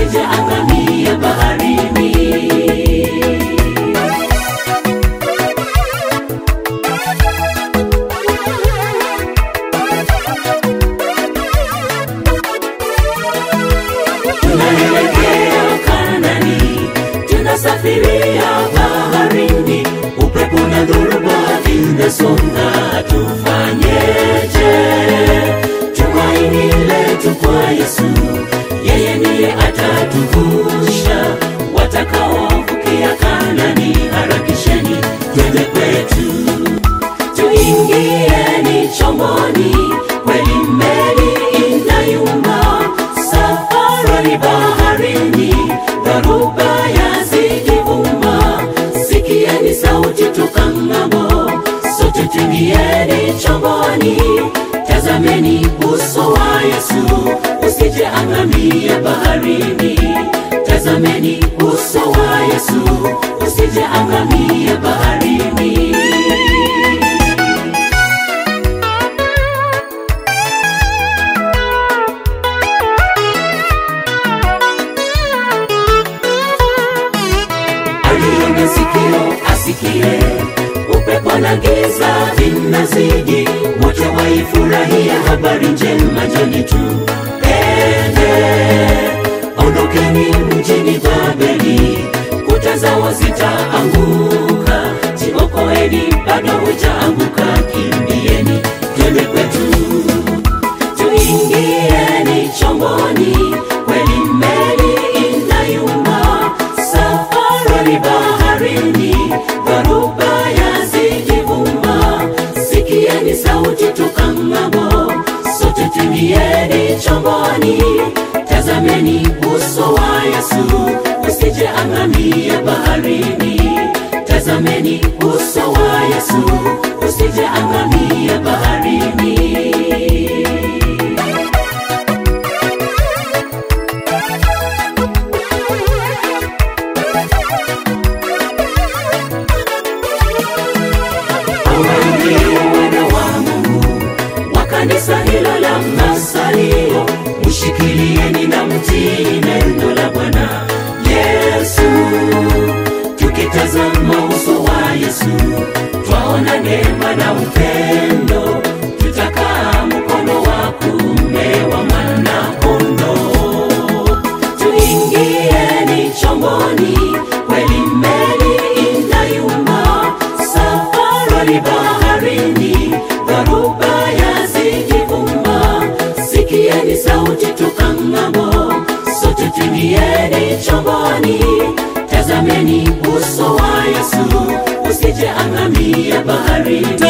usije angamia baharini. Tunaelekea Kanaani, tunasafiria baharini, upepo na dhoruba vinasonga, tufanyeje? Tumaini letu kwa Yesu, yeye ndiye atatuvusha. Watakaovukia Kanaani, harakisheni twende kwetu. Tuingieni chomboni, kweli meli inayumba, safari baharini, dharuba yazikivuma. Sikieni sauti toka ng'ambo, sote tuingieni chomboni. Tazameni uso wa Yesu, usije angamia baharini. Tazameni uso wa Yesu, usije angamia baharini. Aliye sikio asikie, upepo na giza vinazidi, wote waifurahia habari njema. Njoni tuende, ondokeni mjini Babeli, kuta zao zitaanguka. Jiokoeni, bado hujaanguka, kimbieni twende kwetu. Tuingieni chomboni, kweli meli inayumba, safari baharini, dharuba yazikivuma. Sikieni sauti toka ng'ambo, sote tuingieni chomboni. Tazameni uso wa Yesu, usije angamia baharini. Tazameni uso wa Yesu, usije angamia baharini. Wana wa Mungu wa kanisa hilo la Masalio, mshikilieni na mtii neno la Bwana Yesu. Tukitazama uso wa Yesu, twaona neema na upendo. Tutakaa mkono wa kuume wa Mwana-Kondoo. Tuingieni chomboni, kweli meli inayumba, safari baharini, dharuba yazikivuma. Sikieni sauti toka ng'ambo, sote tuingieni chomboni. Tazameni uso wa Yesu, usije angamia baharini.